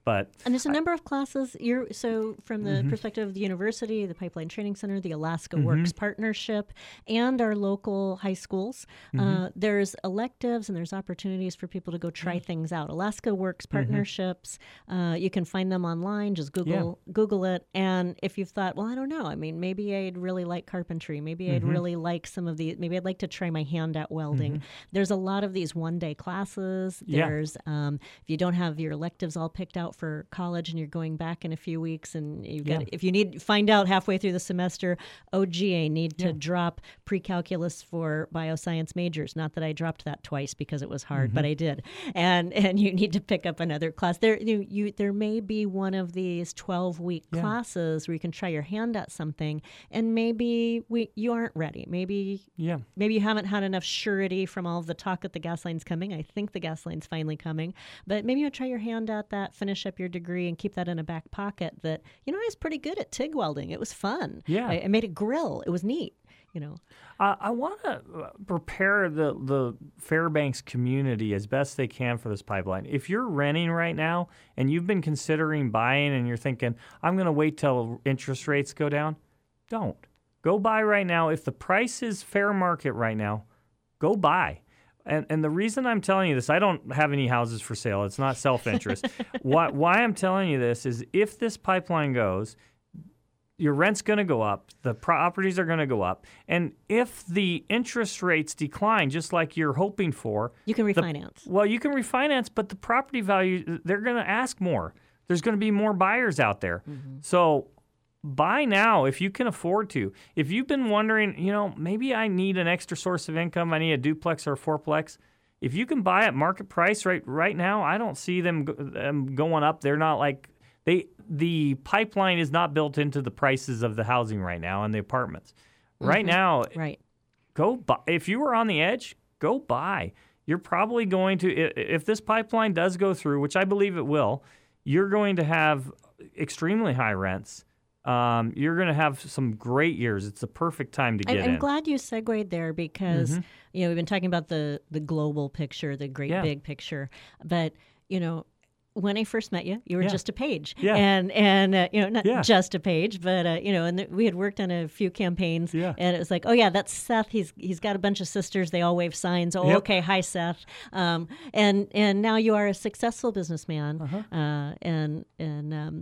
But And there's a number of classes. You're, so from the Mhm. perspective of the university, the Pipeline Training Center, the Alaska Mhm. Works Partnership, and our local high schools, uh, Mhm. there's electives and there's opportunities for people to go try things out. Alaska Works Partnerships, uh, you can find them online. Just Google Google it. And if you've thought, well, I don't know, I mean, maybe I'd really like carpentry. Maybe I'd Mhm. really like some of the, maybe I'd like to try my hand at welding. Mhm. There's a lot of these one-day classes. Yeah. There's, um, if you don't have your electives all picked out for college and you're going back in a few weeks and you've got, Yeah. if you need, find out halfway through the semester, oh, gee, I need to Yeah. drop pre-calculus for bioscience majors. Not that I dropped that twice because it was hard, but Mhm. I did. And and you need to pick up another class. There you, you there may be one of these twelve-week Yeah. classes where you can try your hand at something, and maybe we you aren't ready. Maybe Yeah. maybe you haven't had enough surety from all of the talk that the gas line's coming. I think the gas line's finally coming. But maybe you'll try your hand at that, finish up your degree, and keep that in a back pocket that, you know, I was pretty good at TIG welding. It was fun. Yeah. I, I made a grill. It was neat, you know. Uh, I want to prepare the, the Fairbanks community as best they can for this pipeline. If you're renting right now and you've been considering buying and you're thinking, I'm going to wait till interest rates go down, don't. Go buy right now. If the price is fair market right now, go buy. And and the reason I'm telling you this, I don't have any houses for sale. It's not self-interest. why, why I'm telling you this is if this pipeline goes, your rent's going to go up, the properties are going to go up, and if the interest rates decline just like you're hoping for, You can the- refinance. well, you can refinance, but the property value, they're going to ask more. There's going to be more buyers out there. So buy now if you can afford to. If you've been wondering, you know, maybe I need an extra source of income, I need a duplex or a fourplex. If you can buy at market price right right now, I don't see them, go- them going up. They're not like they the pipeline is not built into the prices of the housing right now and the apartments. Right Mhm. now, Right. go buy. If you were on the edge, go buy. You're probably going to, i- if this pipeline does go through, which I believe it will, you're going to have extremely high rents. Um, you're going to have some great years. It's the perfect time to I'm, get I'm in. glad you segued there because Mhm. you know we've been talking about the the global picture, the great Yeah. big picture, but you know. When I first met you, you were Yeah. just a page, Yeah. and and uh, you know not Yeah. just a page, but uh, you know, and th- we had worked on a few campaigns, Yeah. and it was like, oh yeah, that's Seth. He's he's got a bunch of sisters. They all wave signs. Oh, Yep. okay, hi Seth. Um, and and now you are a successful businessman, Uh-huh. uh, and and um,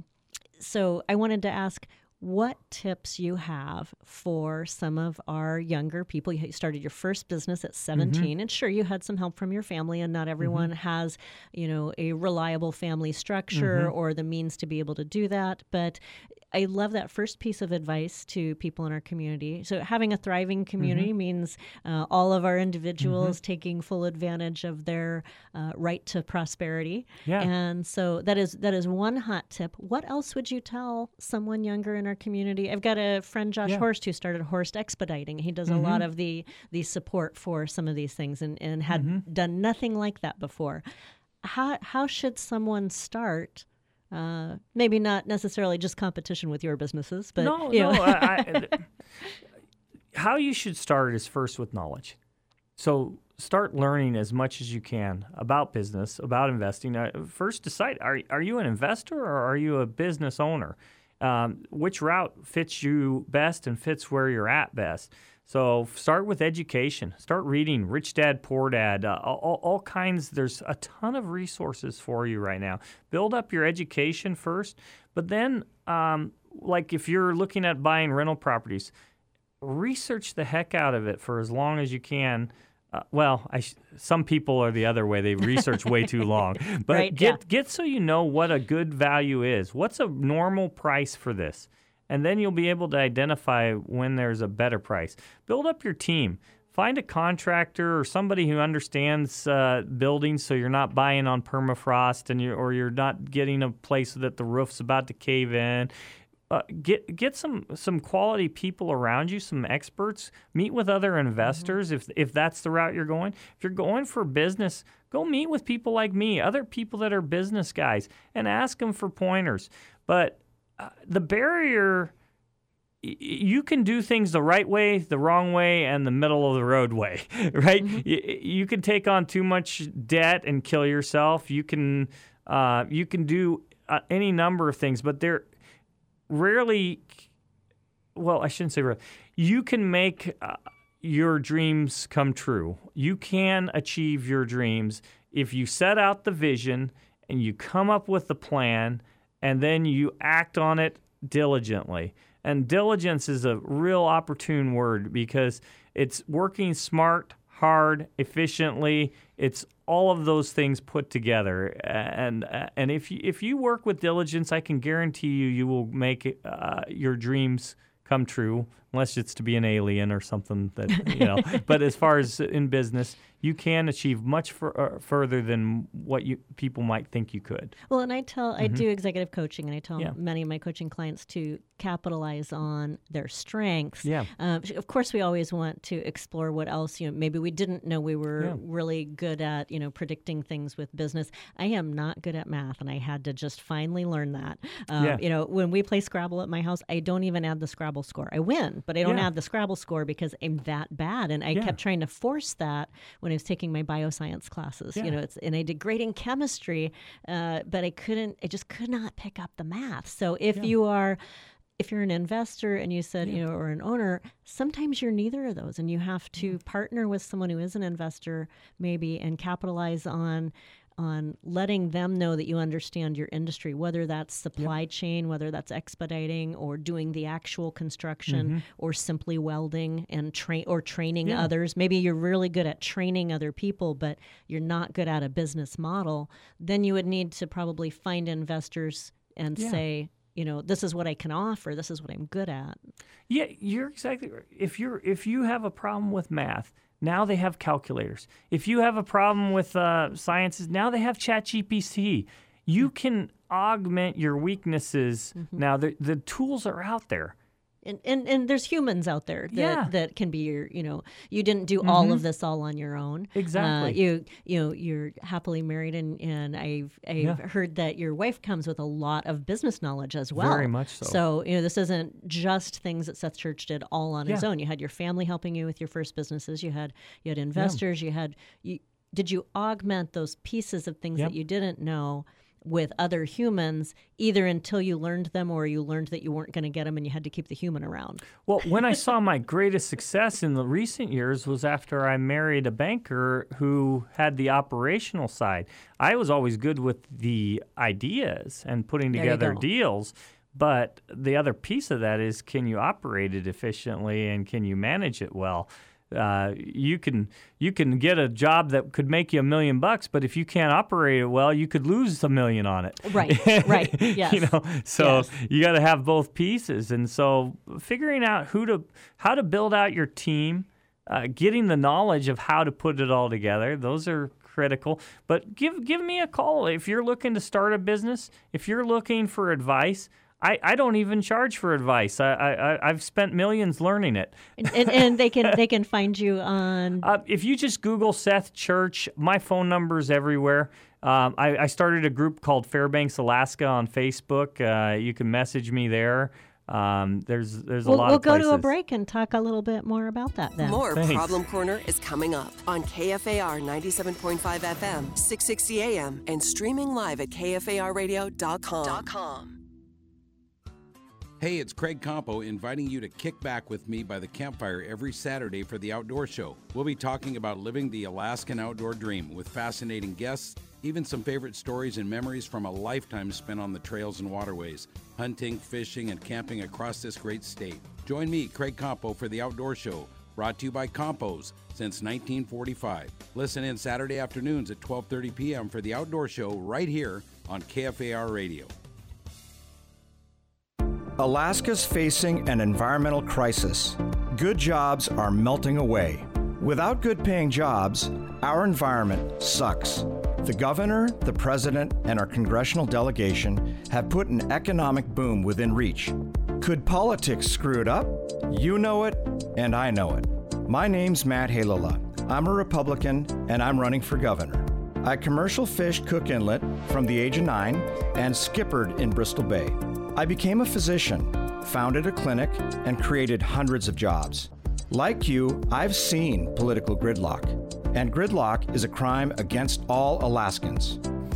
so I wanted to ask what tips you have for some of our younger people. You started your first business at seventeen, and sure, you had some help from your family, and not everyone has, you know, a reliable family structure or the means to be able to do that. But I love that first piece of advice to people in our community. So having a thriving community means uh, all of our individuals taking full advantage of their uh, right to prosperity. Yeah. And so that is that is one hot tip. What else would you tell someone younger in our community? I've got a friend, Josh Yeah. Horst, who started Horst Expediting. He does a lot of the the support for some of these things, and, and had done nothing like that before. How how should someone start? Uh, maybe not necessarily just competition with your businesses, but no, you no. know. I, I, how you should start is first with knowledge. So start learning as much as you can about business, about investing. Uh, first, decide: are are you an investor or are you a business owner? Um, which route fits you best and fits where you're at best? So start with education. Start reading Rich Dad, Poor Dad, uh, all, all kinds. There's a ton of resources for you right now. Build up your education first, but then, um, like if you're looking at buying rental properties, research the heck out of it for as long as you can. Uh, well, I sh- some people are the other way. They research way too long. But Right, get yeah. get so you know what a good value is. What's a normal price for this? And then you'll be able to identify when there's a better price. Build up your team. Find a contractor or somebody who understands uh, buildings so you're not buying on permafrost and you or you're not getting a place that the roof's about to cave in. Uh, get get some some quality people around you, some experts. Meet with other investors if if that's the route you're going. If you're going for business, go meet with people like me, other people that are business guys, and ask them for pointers. But uh, the barrier, y- you can do things the right way, the wrong way, and the middle of the road way, right? Y- you can take on too much debt and kill yourself. You can uh, you can do uh, any number of things, but they're rarely, well, I shouldn't say rarely. You can make uh, your dreams come true. You can achieve your dreams if you set out the vision and you come up with the plan and then you act on it diligently. And diligence is a real opportune word because it's working smart, hard, efficiently. It's all of those things put together. And and if you, if you work with diligence, I can guarantee you you will make uh, your dreams come true, unless it's to be an alien or something that, you know. But as far as in business, you can achieve much fur- uh, further than what you people might think you could. Well, and I tell, Mm-hmm. I do executive coaching, and I tell Yeah. many of my coaching clients to capitalize on their strengths. Yeah. Um, of course, we always want to explore what else, you know, maybe we didn't know we were Yeah. really good at, you know, predicting things with business. I am not good at math, and I had to just finally learn that. Um, Yeah. You know, when we play Scrabble at my house, I don't even add the Scrabble score. I win, but I don't Yeah. add the Scrabble score because I'm that bad. And I Yeah. kept trying to force that when I was taking my bioscience classes. Yeah. You know, it's and I did great in chemistry, uh, but I couldn't. I just could not pick up the math. So if Yeah. you are if you're an investor and you said, you know, or an owner, sometimes you're neither of those, and you have to partner with someone who is an investor maybe and capitalize on on letting them know that you understand your industry, whether that's supply chain, whether that's expediting or doing the actual construction Mm-hmm. or simply welding and train or training Yeah. others. Maybe you're really good at training other people, but you're not good at a business model. Then you would need to probably find investors and Yeah. say, you know, this is what I can offer. This is what I'm good at. Yeah, you're exactly right. If you're if you have a problem with math, now they have calculators. If you have a problem with uh, sciences, now they have ChatGPT. You can augment your weaknesses. Mm-hmm. Now the the tools are out there. And, and and there's humans out there that, Yeah. that can be your, you know, you didn't do all of this all on your own. Exactly. Uh, you you know, you're happily married, and, and I've I've Yeah. heard that your wife comes with a lot of business knowledge as well. Very much so. So, you know, this isn't just things that Seth Church did all on his Yeah. own. You had your family helping you with your first businesses. You had you had investors. You had you. Did you augment those pieces of things Yep. that you didn't know with other humans, either until you learned them or you learned that you weren't going to get them and you had to keep the human around? Well, when I saw my greatest success in the recent years was after I married a banker who had the operational side. I was always good with the ideas and putting There you together go. deals, but the other piece of that is, can you operate it efficiently and can you manage it well? Uh, you can you can get a job that could make you a million bucks, but if you can't operate it well, you could lose a million on it. Right, right, yes. You know, so Yes. you got to have both pieces, and so figuring out who to how to build out your team, uh, getting the knowledge of how to put it all together. Those are critical. But give give me a call if you're looking to start a business. If you're looking for advice. I, I don't even charge for advice. I, I I've spent millions learning it. And, and, and they can they can find you on. Uh, if you just Google Seth Church, my phone number's everywhere. Um, I, I started a group called Fairbanks, Alaska on Facebook. Uh, you can message me there. Um, there's there's a We'll, lot we'll of go places. to a break and talk a little bit more about that then. More Thanks. Problem Corner is coming up on K F A R ninety-seven point five F M, six sixty A M, and streaming live at K F A R radio dot com. Hey, it's Craig Campo inviting you to kick back with me by the campfire every Saturday for the Outdoor Show. We'll be talking about living the Alaskan outdoor dream with fascinating guests, even some favorite stories and memories from a lifetime spent on the trails and waterways, hunting, fishing, and camping across this great state. Join me, Craig Campo, for the Outdoor Show, brought to you by Campos since nineteen forty-five. Listen in Saturday afternoons at twelve thirty p.m. for the Outdoor Show right here on K F A R Radio. Alaska's facing an environmental crisis. Good jobs are melting away. Without good paying jobs, our environment sucks. The governor, the president, and our congressional delegation have put an economic boom within reach. Could politics screw it up? You know it, and I know it. My name's Matt Halala. I'm a Republican, and I'm running for governor. I commercial fished Cook Inlet from the age of nine and skippered in Bristol Bay. I became a physician, founded a clinic, and created hundreds of jobs. Like you, I've seen political gridlock, and gridlock is a crime against all Alaskans.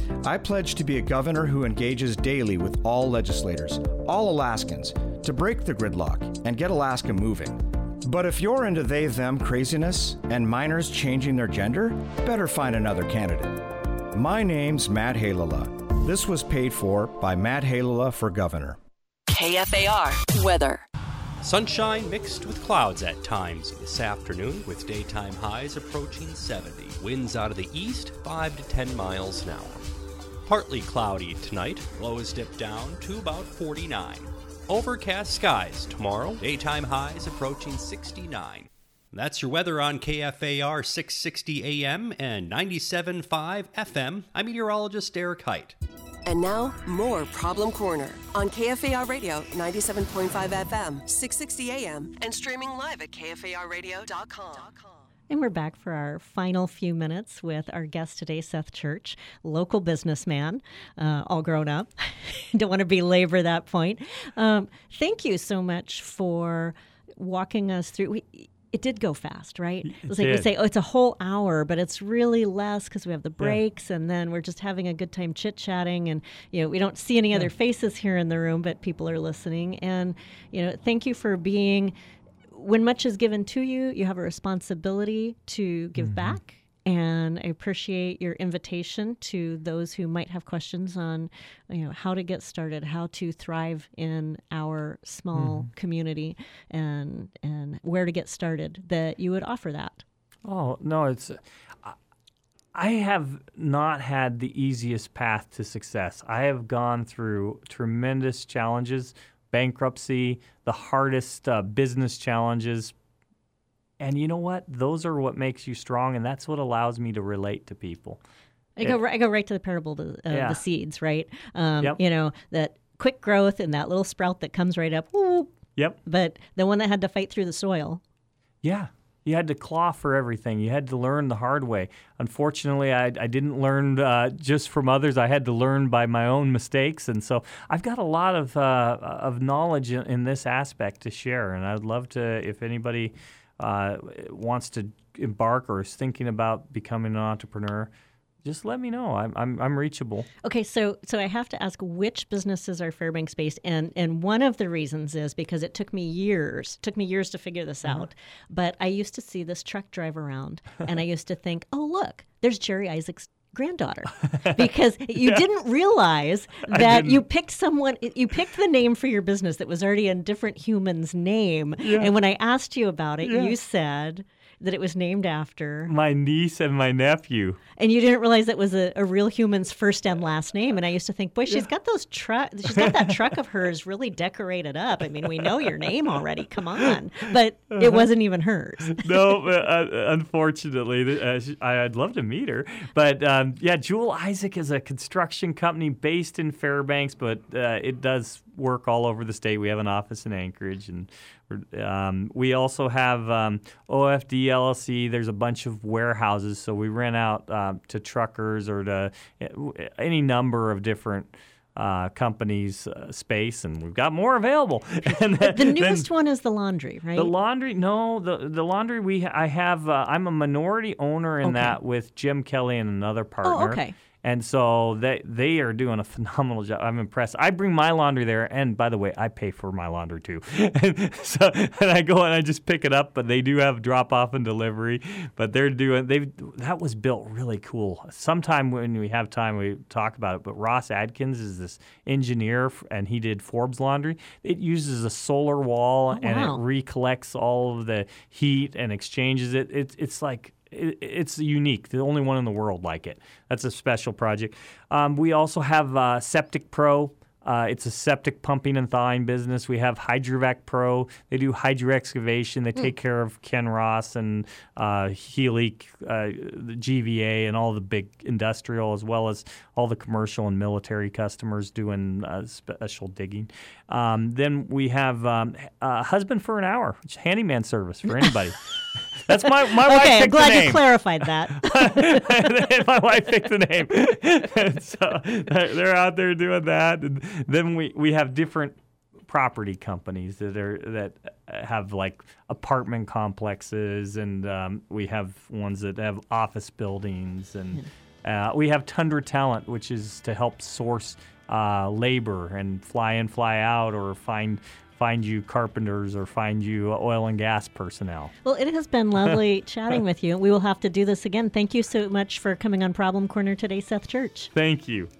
I pledge to be a governor who engages daily with all legislators, all Alaskans, to break the gridlock and get Alaska moving. But if you're into they-them craziness and minors changing their gender, better find another candidate. My name's Matt Halala. This was paid for by Matt Halala for governor. K F A R weather. Sunshine mixed with clouds at times this afternoon, with daytime highs approaching seventy. Winds out of the east, five to ten miles an hour. Partly cloudy tonight, lows dip down to about forty-nine. Overcast skies tomorrow, daytime highs approaching sixty-nine. That's your weather on K F A R six sixty A M and ninety-seven point five F M. I'm meteorologist Derek Height. And now, more Problem Corner on K F A R Radio, ninety-seven point five F M, six sixty A M, and streaming live at K F A R radio dot com. And we're back for our final few minutes with our guest today, Seth Church, local businessman, uh, all grown up. Don't want to belabor that point. Um, thank you so much for walking us through. We, It did go fast, right? It was like did. we say, oh, it's a whole hour, but it's really less because we have the breaks, yeah. and then we're just having a good time chit-chatting, and you know we don't see any yeah. other faces here in the room, but people are listening. And you know, thank you for being. When much is given to you, you have a responsibility to give mm-hmm. back. And I appreciate your invitation to those who might have questions on, you know, how to get started, how to thrive in our small mm. community, and and where to get started. That you would offer that. Oh no, it's. Uh, I have not had the easiest path to success. I have gone through tremendous challenges, bankruptcy, the hardest uh, business challenges. And you know what? Those are what makes you strong, and that's what allows me to relate to people. I go, it, I go right to the parable of the, uh, yeah. the seeds, right? Um, yep. You know, that quick growth and that little sprout that comes right up. Woo, yep. But the one that had to fight through the soil. Yeah. You had to claw for everything. You had to learn the hard way. Unfortunately, I, I didn't learn uh, just from others. I had to learn by my own mistakes. And so I've got a lot of, uh, of knowledge in, in this aspect to share. And I'd love to, if anybody... Uh, wants to embark or is thinking about becoming an entrepreneur, just let me know. I'm I'm, I'm reachable. Okay, so so I have to ask which businesses are Fairbanks based, and and one of the reasons is because it took me years, took me years to figure this uh-huh. out. But I used to see this truck drive around, and I used to think, oh look, there's Jerry Isaac's granddaughter, because you yeah. didn't realize that didn't. you picked someone, you picked the name for your business that was already a different human's name. Yeah. And when I asked you about it, yeah. you said that it was named after my niece and my nephew. And you didn't realize that was a, a real human's first and last name. And I used to think, boy, she's yeah. got those truck, she's got that truck of hers really decorated up. I mean, we know your name already. Come on, but uh-huh. it wasn't even hers. No, uh, unfortunately, uh, I'd love to meet her. But um, yeah, Jewel Isaac is a construction company based in Fairbanks, but uh, it does work all over the state. We have an office in Anchorage, and um, we also have um, O F D L L C. There's a bunch of warehouses, so we rent out uh, to truckers or to any number of different uh, companies uh, space, and we've got more available. And then, the newest then, one is the laundry, right? The laundry, no, the the laundry. We I have. Uh, I'm a minority owner in okay. that with Jim Kelly and another partner. Oh, okay. And so they they are doing a phenomenal job. I'm impressed. I bring my laundry there, and by the way, I pay for my laundry too. and so and I go and I just pick it up, but they do have drop off and delivery. But they're doing they that was built really cool. Sometime when we have time, we talk about it. But Ross Adkins is this engineer, and he did Forbes Laundry. It uses a solar wall, oh, and wow. it recollects all of the heat and exchanges it. It's it's like. It's unique, the only one in the world like it. That's a special project. Um, we also have uh, Septic Pro. Uh, it's a septic pumping and thawing business. We have Hydrovac Pro. They do hydro excavation. They take mm. care of Ken Ross and uh, Healy, uh, the G V A, and all the big industrial, as well as all the commercial and military customers doing uh, special digging. Um, then we have um, uh, Husband for an Hour, which is handyman service for anybody. That's my my okay, wife picked I'm glad the name. you clarified that. My wife picked the name. So they're out there doing that. And then we, we have different property companies that are that have like apartment complexes, and um, we have ones that have office buildings, and Uh, we have Tundra Talent, which is to help source uh, labor and fly in, fly out, or find find you carpenters or find you oil and gas personnel. Well, it has been lovely chatting with you. We will have to do this again. Thank you so much for coming on Problem Corner today, Seth Church. Thank you.